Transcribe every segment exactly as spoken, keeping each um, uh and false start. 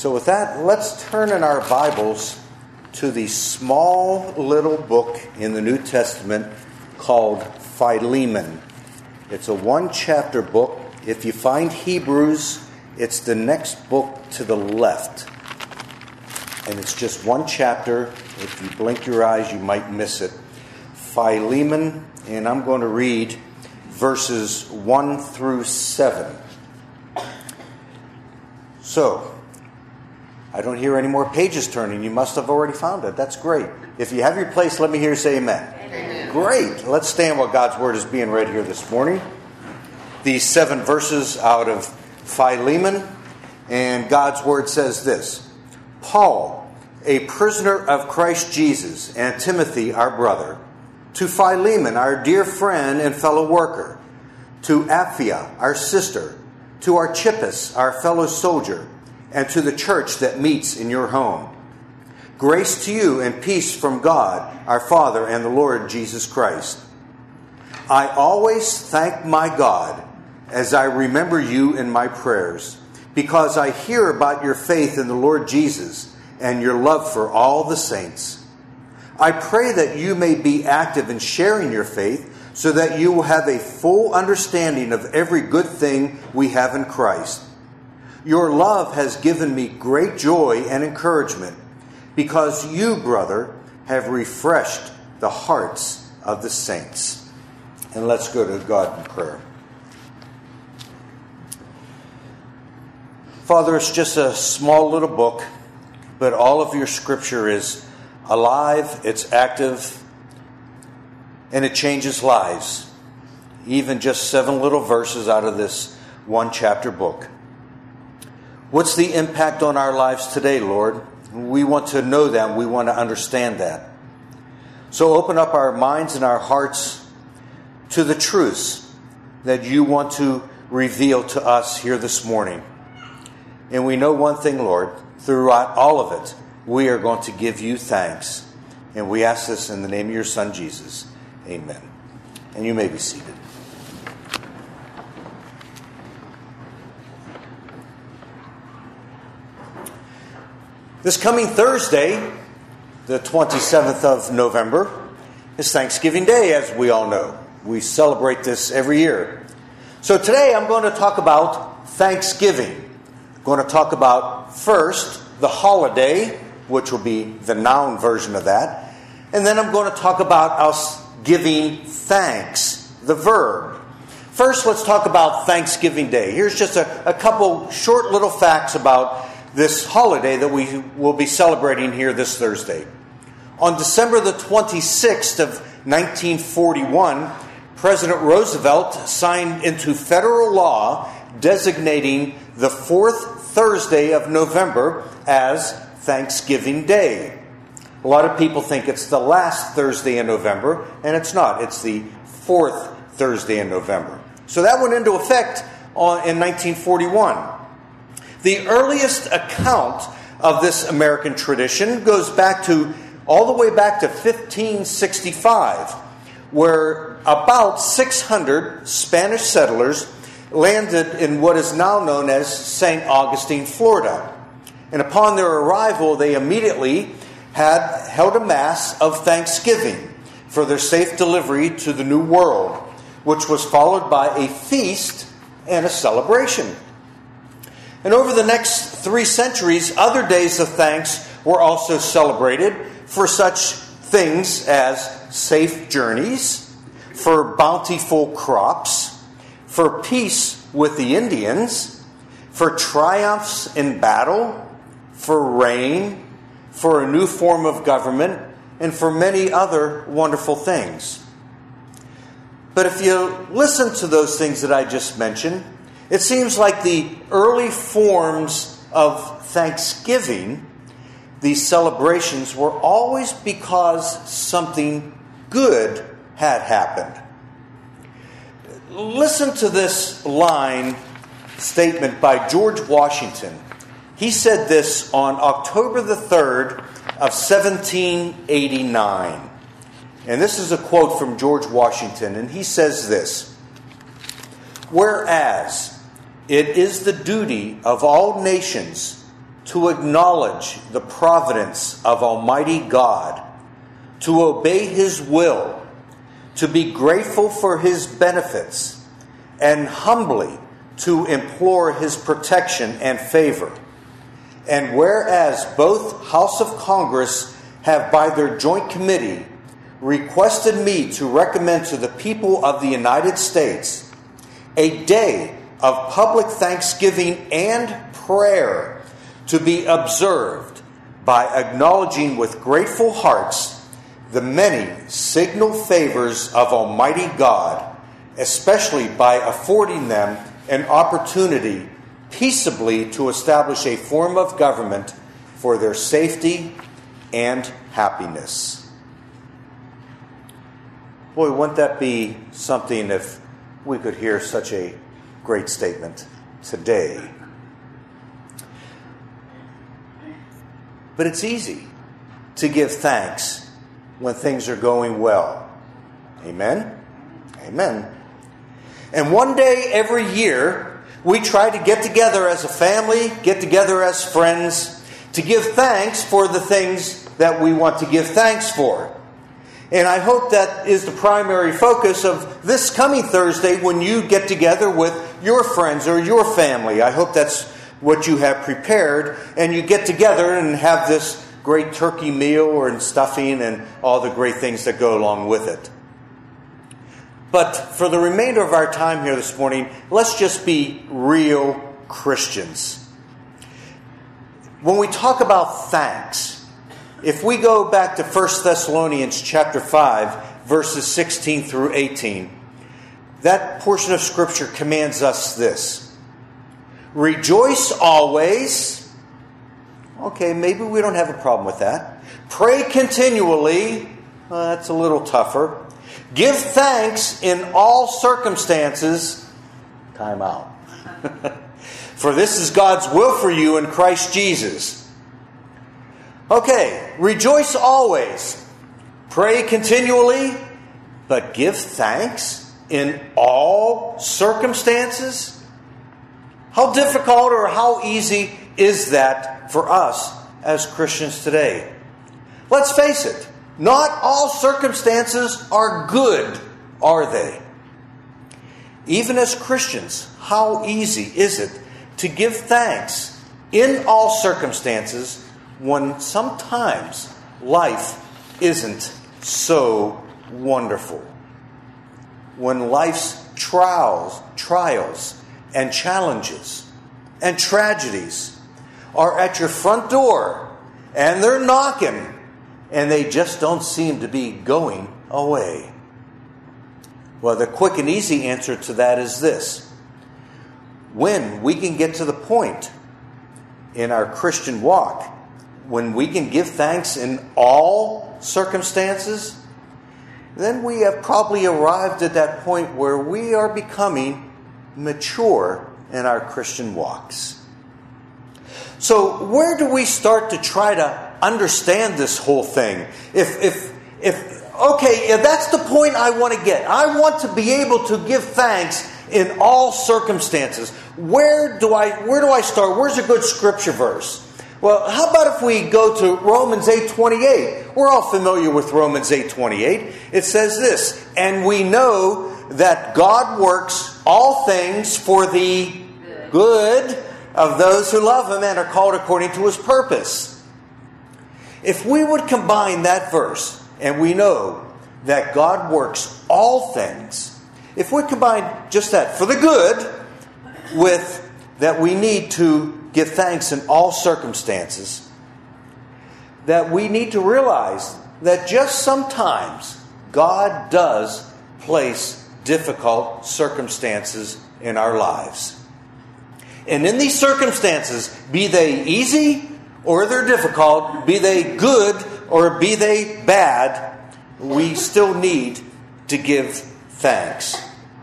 So with that, let's turn in our Bibles to the small little book in the New Testament called Philemon. It's a one-chapter book. If you find Hebrews, it's the next book to the left. And it's just one chapter. If you blink your eyes, you might miss it. Philemon, and I'm going to read verses one through seven. So, I don't hear any more pages turning. You must have already found it. That's great. If you have your place, let me hear you say amen. Amen. Great. Let's stand while God's Word is being read here this morning. These seven verses out of Philemon. And God's Word says this. Paul, a prisoner of Christ Jesus, and Timothy, our brother, to Philemon, our dear friend and fellow worker, to Apphia, our sister, to Archippus, our fellow soldier, and to the church that meets in your home. Grace to you and peace from God, our Father, and the Lord Jesus Christ. I always thank my God as I remember you in my prayers, because I hear about your faith in the Lord Jesus and your love for all the saints. I pray that you may be active in sharing your faith, so that you will have a full understanding of every good thing we have in Christ. Your love has given me great joy and encouragement, because you, brother, have refreshed the hearts of the saints. And let's go to God in prayer. Father, it's just a small little book, but all of your scripture is alive, it's active, and it changes lives. Even just seven little verses out of this one chapter book. What's the impact on our lives today, Lord? We want to know that. We want to understand that. So open up our minds and our hearts to the truths that you want to reveal to us here this morning. And we know one thing, Lord, throughout all of it, we are going to give you thanks. And we ask this in the name of your Son, Jesus. Amen. And you may be seated. This coming Thursday, the twenty-seventh of November, is Thanksgiving Day, as we all know. We celebrate this every year. So today I'm going to talk about Thanksgiving. I'm going to talk about first the holiday, which will be the noun version of that. And then I'm going to talk about us giving thanks, the verb. First, let's talk about Thanksgiving Day. Here's just a, a couple short little facts about this holiday that we will be celebrating here this Thursday. On December the twenty-sixth of nineteen forty-one, President Roosevelt signed into federal law designating the fourth Thursday of November as Thanksgiving Day. A lot of people think it's the last Thursday in November, and it's not. It's the fourth Thursday in November. So that went into effect on, in nineteen forty-one. The earliest account of this American tradition goes back to all the way back to fifteen sixty-five, where about six hundred Spanish settlers landed in what is now known as Saint Augustine, Florida. And upon their arrival, they immediately had held a mass of thanksgiving for their safe delivery to the New World, which was followed by a feast and a celebration. And over the next three centuries, other days of thanks were also celebrated for such things as safe journeys, for bountiful crops, for peace with the Indians, for triumphs in battle, for rain, for a new form of government, and for many other wonderful things. But if you listen to those things that I just mentioned, it seems like the early forms of Thanksgiving, these celebrations, were always because something good had happened. Listen to this line statement by George Washington. He said this on October the third of seventeen eighty-nine. And this is a quote from George Washington, and he says this: "Whereas it is the duty of all nations to acknowledge the providence of Almighty God, to obey His will, to be grateful for His benefits, and humbly to implore His protection and favor. And whereas both House of Congress have by their joint committee requested me to recommend to the people of the United States a day of public thanksgiving and prayer to be observed by acknowledging with grateful hearts the many signal favors of Almighty God, especially by affording them an opportunity peaceably to establish a form of government for their safety and happiness. Boy, wouldn't that be something if we could hear such a great statement today. But it's easy to give thanks when things are going well. Amen? Amen. And one day every year, we try to get together as a family, get together as friends, to give thanks for the things that we want to give thanks for. And I hope that is the primary focus of this coming Thursday when you get together with your friends or your family. I hope that's what you have prepared, and you get together and have this great turkey meal or stuffing and all the great things that go along with it. But for the remainder of our time here this morning, let's just be real Christians. When we talk about thanks, if we go back to First Thessalonians chapter five, verses sixteen through eighteen, that portion of Scripture commands us this. Rejoice always. Okay, maybe we don't have a problem with that. Pray continually. Well, that's a little tougher. Give thanks in all circumstances. Time out. For this is God's will for you in Christ Jesus. Okay, rejoice always. Pray continually, but give thanks in all circumstances. How difficult or how easy is that for us as Christians today? Let's face it. Not all circumstances are good, are they? Even as Christians, how easy is it to give thanks in all circumstances when sometimes life isn't so wonderful? When life's trials, trials and challenges and tragedies are at your front door and they're knocking, and they just don't seem to be going away. Well, the quick and easy answer to that is this. When we can get to the point in our Christian walk, when we can give thanks in all circumstances, then we have probably arrived at that point where we are becoming mature in our Christian walks. So where do we start to try to understand this whole thing? If, if, if, okay, if that's the point I want to get. I want to be able to give thanks in all circumstances. Where do I, where do I start? Where's a good scripture verse? Well, how about if we go to Romans eight twenty-eight? We're all familiar with Romans eight twenty-eight. It says this, and we know that God works all things for the good of those who love Him and are called according to His purpose. If we would combine that verse, and we know that God works all things, if we combine just that for the good with that we need to give thanks in all circumstances, that we need to realize that just sometimes God does place difficult circumstances in our lives. And in these circumstances, be they easy or they're difficult, be they good or be they bad, we still need to give thanks.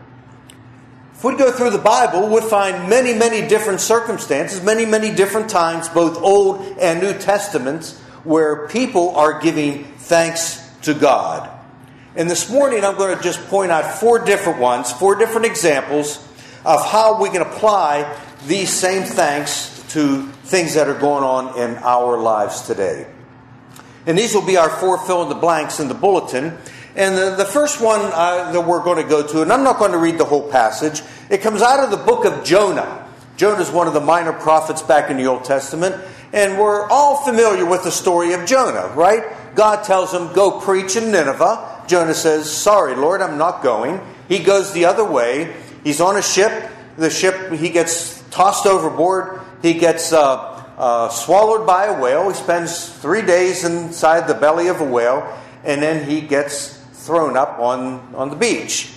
If we go through the Bible, we'd find many, many different circumstances, many, many different times, both Old and New Testaments, where people are giving thanks to God. And this morning, I'm going to just point out four different ones, four different examples of how we can apply these same thanks to things that are going on in our lives today. And these will be our four fill-in-the-blanks in the bulletin. And the, the first one uh, that we're going to go to, and I'm not going to read the whole passage, it comes out of the book of Jonah. Jonah is one of the minor prophets back in the Old Testament. And we're all familiar with the story of Jonah, right? God tells him, go preach in Nineveh. Jonah says, sorry, Lord, I'm not going. He goes the other way. He's on a ship. The ship, he gets tossed overboard. He gets uh, uh, swallowed by a whale. He spends three days inside the belly of a whale. And then he gets thrown up on, on the beach.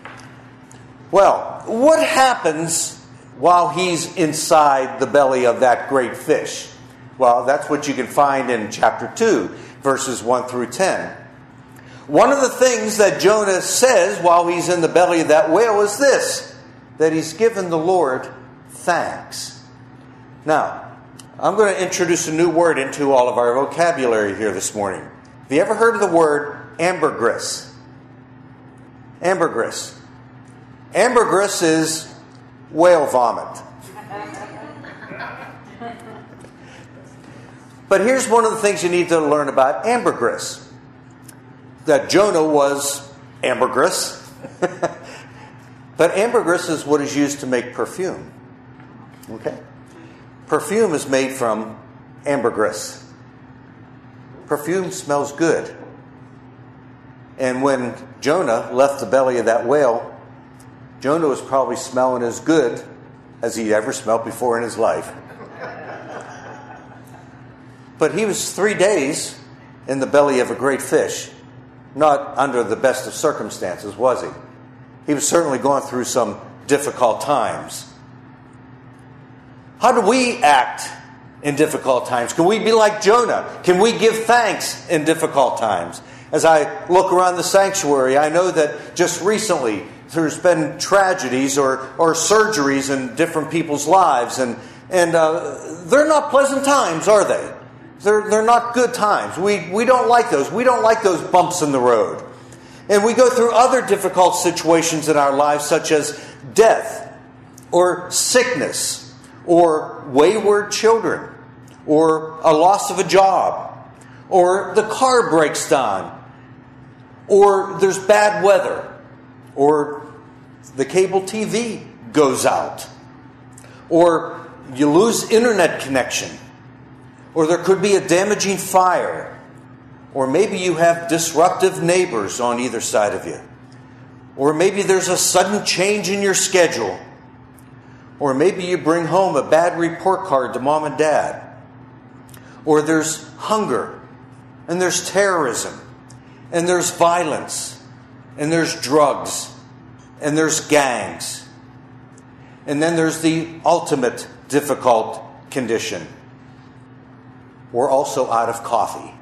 Well, what happens while he's inside the belly of that great fish? Well, that's what you can find in chapter two, verses one through ten. One of the things that Jonah says while he's in the belly of that whale is this, that he's given the Lord thanks. Now, I'm going to introduce a new word into all of our vocabulary here this morning. Have you ever heard of the word ambergris? Ambergris. Ambergris is whale vomit. But here's one of the things you need to learn about ambergris. That Jonah was ambergris. But ambergris is what is used to make perfume. Okay? Perfume is made from ambergris. Perfume smells good. And when Jonah left the belly of that whale, Jonah was probably smelling as good as he'd ever smelled before in his life. But he was three days in the belly of a great fish. Not under the best of circumstances, was he? He was certainly going through some difficult times. How do we act in difficult times? Can we be like Jonah? Can we give thanks in difficult times? As I look around the sanctuary, I know that just recently there's been tragedies or, or surgeries in different people's lives. And, and uh, they're not pleasant times, are they? They're, they're not good times. We, we don't like those. We don't like those bumps in the road. And we go through other difficult situations in our lives, such as death or sickness or wayward children or a loss of a job or the car breaks down or there's bad weather or the cable T V goes out or you lose internet connection. Or there could be a damaging fire. Or maybe you have disruptive neighbors on either side of you. Or maybe there's a sudden change in your schedule. Or maybe you bring home a bad report card to mom and dad. Or there's hunger. And there's terrorism. And there's violence. And there's drugs. And there's gangs. And then there's the ultimate difficult condition. We're also out of coffee.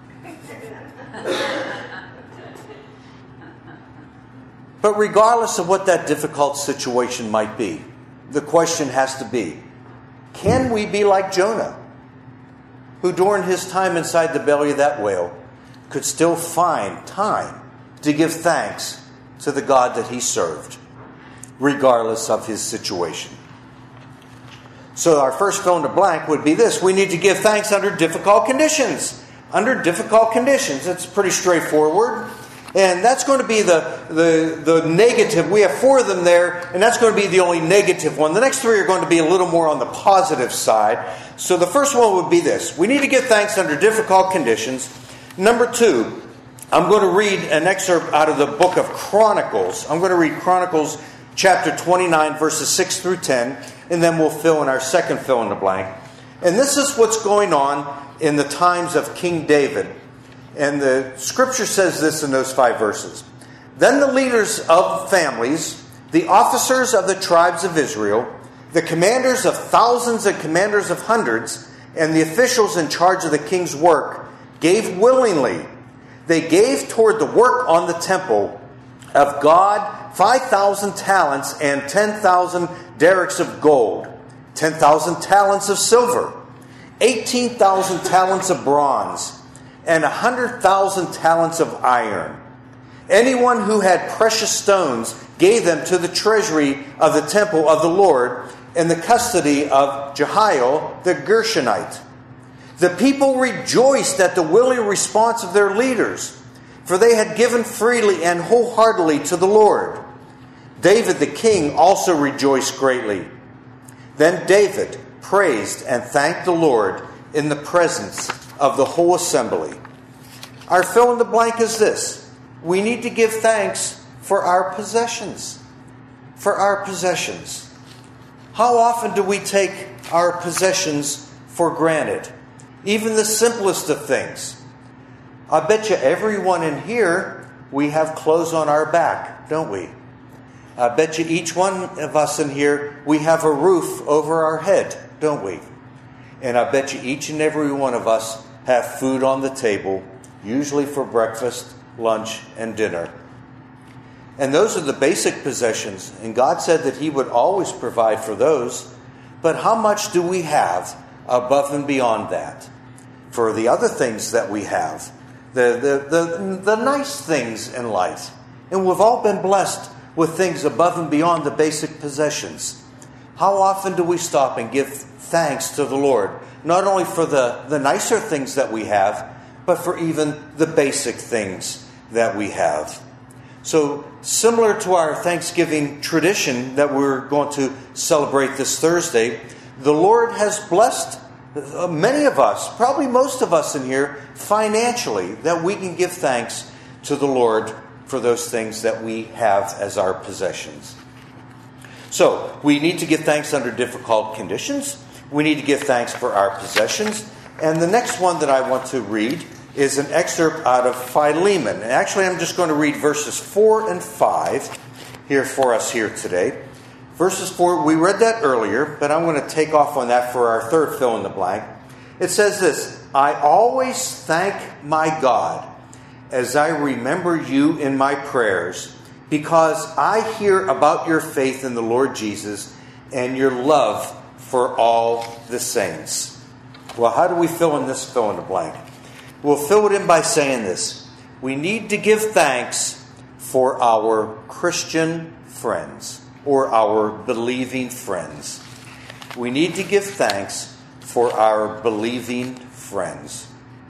But regardless of what that difficult situation might be, the question has to be, can we be like Jonah, who during his time inside the belly of that whale could still find time to give thanks to the God that he served, regardless of his situation? So our first fill in the blank would be this. We need to give thanks under difficult conditions. Under difficult conditions. It's pretty straightforward. And that's going to be the, the, the negative. We have four of them there, and that's going to be the only negative one. The next three are going to be a little more on the positive side. So the first one would be this. We need to give thanks under difficult conditions. Number two, I'm going to read an excerpt out of the book of Chronicles. I'm going to read Chronicles chapter twenty-nine, verses six through ten. And then we'll fill in our second fill in the blank. And this is what's going on in the times of King David. And the scripture says this in those five verses. Then the leaders of families, the officers of the tribes of Israel, the commanders of thousands and commanders of hundreds, and the officials in charge of the king's work gave willingly. They gave toward the work on the temple of God five thousand talents and ten thousand derricks of gold, ten thousand talents of silver, eighteen thousand talents of bronze, and one hundred thousand talents of iron. Anyone who had precious stones gave them to the treasury of the temple of the Lord, in the custody of Jehiel the Gershonite. The people rejoiced at the willing response of their leaders, for they had given freely and wholeheartedly to the Lord. David the king also rejoiced greatly. Then David praised and thanked the Lord in the presence of the whole assembly. Our fill in the blank is this: we need to give thanks for our possessions. For our possessions. How often do we take our possessions for granted? Even the simplest of things. I bet you everyone in here, we have clothes on our back, don't we? I bet you each one of us in here, we have a roof over our head, don't we? And I bet you each and every one of us have food on the table, usually for breakfast, lunch, and dinner. And those are the basic possessions. And God said that He would always provide for those. But how much do we have above and beyond that? For the other things that we have, the, the, the, the nice things in life. And we've all been blessed with things above and beyond the basic possessions. How often do we stop and give thanks to the Lord? Not only for the, the nicer things that we have, but for even the basic things that we have. So, similar to our Thanksgiving tradition that we're going to celebrate this Thursday, the Lord has blessed many of us, probably most of us in here, financially, that we can give thanks to the Lord for those things that we have as our possessions. So, we need to give thanks under difficult conditions. We need to give thanks for our possessions. And the next one that I want to read is an excerpt out of Philemon. And actually, I'm just going to read verses four and five here for us here today. Verses four, we read that earlier, but I'm going to take off on that for our third fill in the blank. It says this: I always thank my God as I remember you in my prayers, because I hear about your faith in the Lord Jesus and your love for all the saints. Well, how do we fill in this fill in the blank? We'll fill it in by saying this: we need to give thanks for our Christian friends, or our believing friends. We need to give thanks for our believing friends.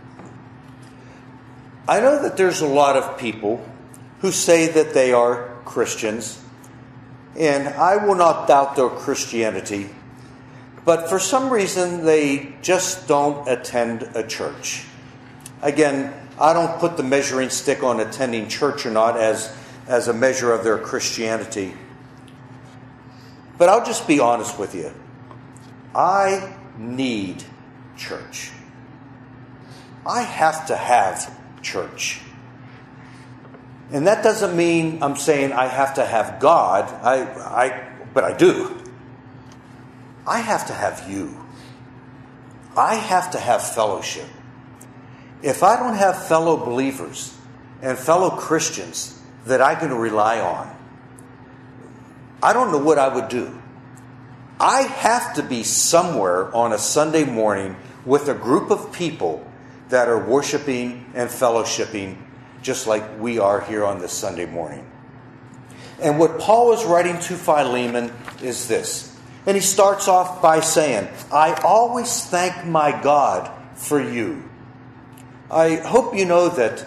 I know that there's a lot of people who say that they are Christians, and I will not doubt their Christianity, but for some reason they just don't attend a church. Again, I don't put the measuring stick on attending church or not as, as a measure of their Christianity. But I'll just be honest with you. I need church. I have to have church. And that doesn't mean I'm saying I have to have God. I, I, but I do. I have to have you. I have to have fellowship. If I don't have fellow believers and fellow Christians that I can rely on, I don't know what I would do. I have to be somewhere on a Sunday morning with a group of people that are worshiping and fellowshipping just like we are here on this Sunday morning. And what Paul is writing to Philemon is this. And he starts off by saying, I always thank my God for you. I hope you know that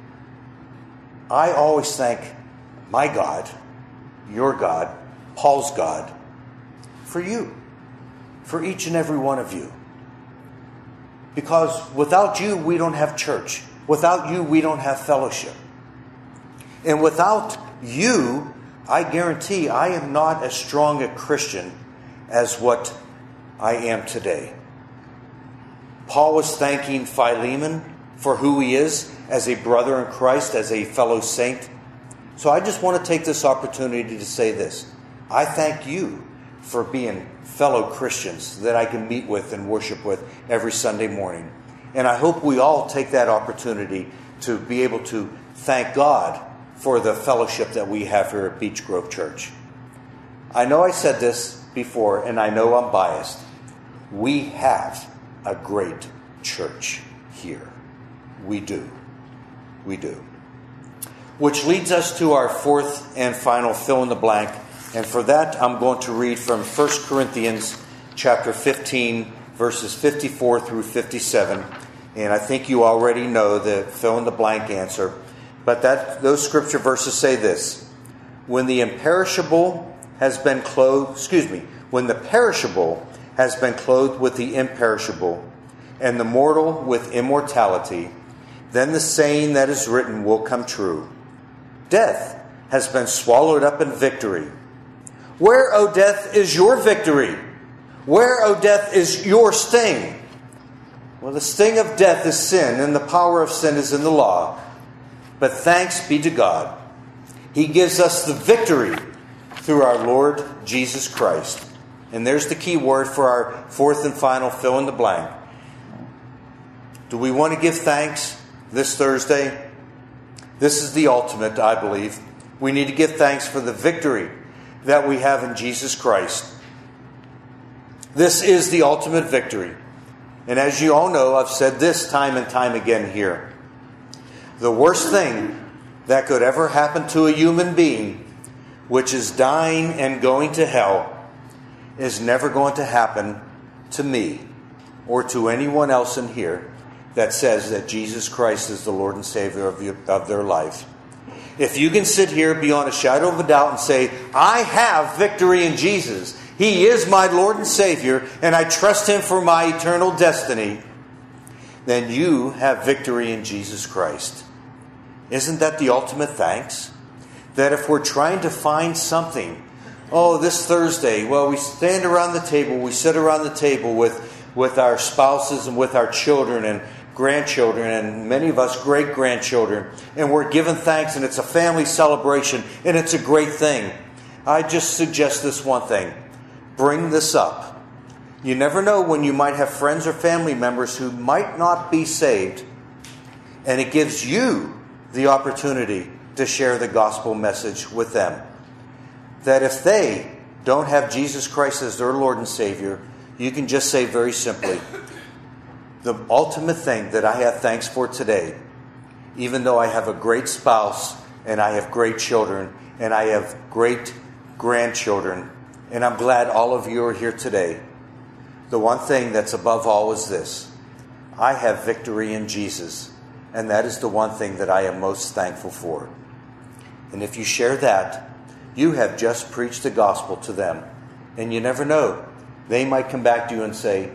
I always thank my God, your God, Paul's God, for you, for each and every one of you. Because without you, we don't have church. Without you, we don't have fellowship. And without you, I guarantee I am not as strong a Christian as what I am today. Paul was thanking Philemon for who he is as a brother in Christ, as a fellow saint. So I just want to take this opportunity to say this. I thank you for being fellow Christians that I can meet with and worship with every Sunday morning. And I hope we all take that opportunity to be able to thank God for the fellowship that we have here at Beech Grove Church. I know I said this before, and I know I'm biased. We have a great church here. We do. We do. Which leads us to our fourth and final fill in the blank, And for that, I'm going to read from First Corinthians chapter fifteen, verses fifty-four through fifty-seven. And I think you already know the fill-in-the-blank answer. But that those scripture verses say this: When the imperishable has been clothed, excuse me, when the perishable has been clothed with the imperishable, and the mortal with immortality, then the saying that is written will come true. Death has been swallowed up in victory. Where, O death, is your victory? Where, O death, is your sting? Well, the sting of death is sin, and the power of sin is in the law. But thanks be to God. He gives us the victory through our Lord Jesus Christ. And there's the key word for our fourth and final fill in the blank. Do we want to give thanks this Thursday? This is the ultimate, I believe. We need to give thanks for the victory that we have in Jesus Christ. This is the ultimate victory. And as you all know, I've said this time and time again here. The worst thing that could ever happen to a human being, which is dying and going to hell, is never going to happen to me or to anyone else in here that says that Jesus Christ is the Lord and Savior of, your, of their life. If you can sit here beyond a shadow of a doubt and say, I have victory in Jesus. He is my Lord and Savior, and I trust Him for my eternal destiny, then you have victory in Jesus Christ. Isn't that the ultimate thanks? That if we're trying to find something, oh, this Thursday, well, we stand around the table, we sit around the table with, with our spouses and with our children and grandchildren, and many of us great-grandchildren, and we're giving thanks, and it's a family celebration, and it's a great thing. I just suggest this one thing. Bring this up. You never know when you might have friends or family members who might not be saved, and it gives you the opportunity to share the gospel message with them. That if they don't have Jesus Christ as their Lord and Savior, you can just say very simply, the ultimate thing that I have thanks for today, even though I have a great spouse and I have great children and I have great grandchildren, and I'm glad all of you are here today, the one thing that's above all is this: I have victory in Jesus, and that is the one thing that I am most thankful for. And if you share that, you have just preached the gospel to them. And you never know. They might come back to you and say,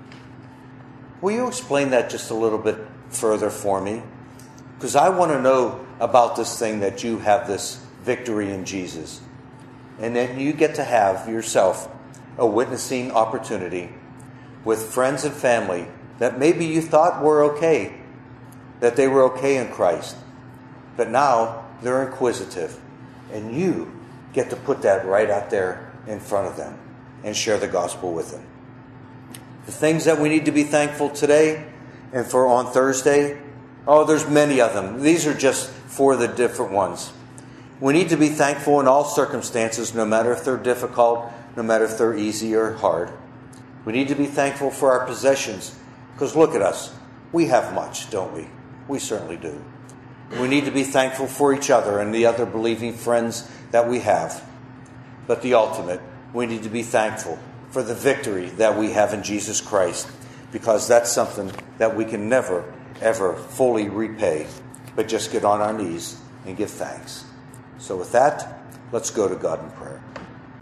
will you explain that just a little bit further for me? Because I want to know about this thing that you have this victory in Jesus. And then you get to have yourself a witnessing opportunity with friends and family that maybe you thought were okay, that they were okay in Christ. But now they're inquisitive. And you get to put that right out there in front of them and share the gospel with them. The things that we need to be thankful today and for on Thursday, oh, there's many of them. These are just for the different ones. We need to be thankful in all circumstances, no matter if they're difficult, no matter if they're easy or hard. We need to be thankful for our possessions, because look at us. We have much, don't we? We certainly do. We need to be thankful for each other and the other believing friends that we have. But the ultimate, we need to be thankful for the victory that we have in Jesus Christ, because that's something that we can never, ever fully repay, but just get on our knees and give thanks. So with that, let's go to God in prayer.